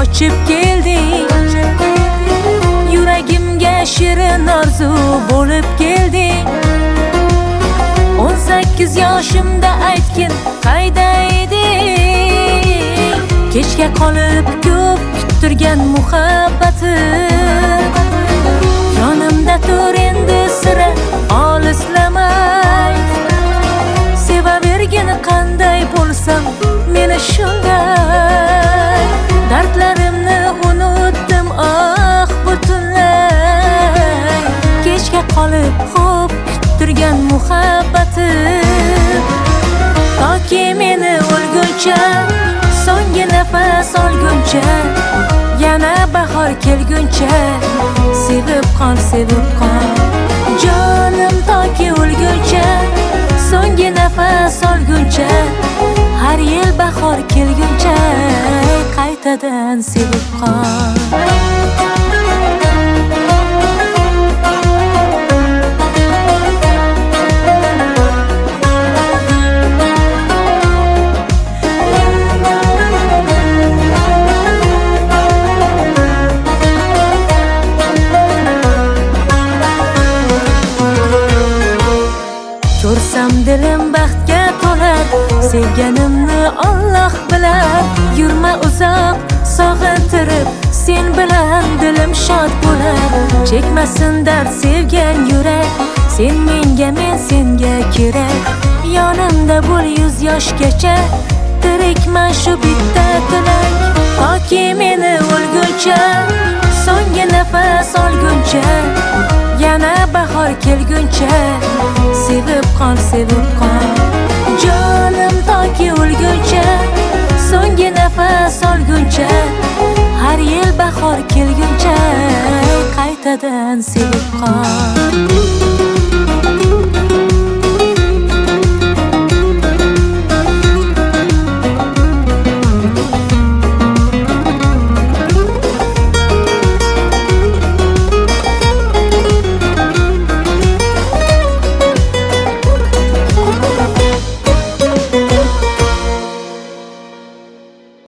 qochib kelding, yuragimga shirin orzu bo'lib kelding. 18 yoshimda aytgin qayda eding? Kechga qolib ko'p kuttirgan muhabbatim, yonimda tur endi sira olislamay. Sevavergin qanday bo'lsam meni shunday, dardlarimni unutdim ah butunlay. Kechga qolib xo'p kuttirgan muhabbatim, toki meni o'lguncha, so'nggi nafas olguncha, yana bahor kelguncha sevib qol, sevib qol jonim. Toki o'lguncha, so'nggi nafas olguncha, har yil bahor kelguncha qaytadan sevib qol. Ko'rsam dilim baxtga to'lar, sevganimni Alloh bilar. Yurma uzoq sog'intirib, sen bilan dilim shod bo'lar. Chekmasin dard sevgan yurak, sen menga, men senga kerak. Yonimda bo'l 100 yoshgacha, tirikman shu bitta tilak. Toki meni o'lguncha, so'nggi nafas olguncha, yana bahor kelguncha sevib qol, sevib qol jonim. Toki o'lguncha, so'nggi nafas olguncha, har yil bahor kelguncha qaytadan sevib qol.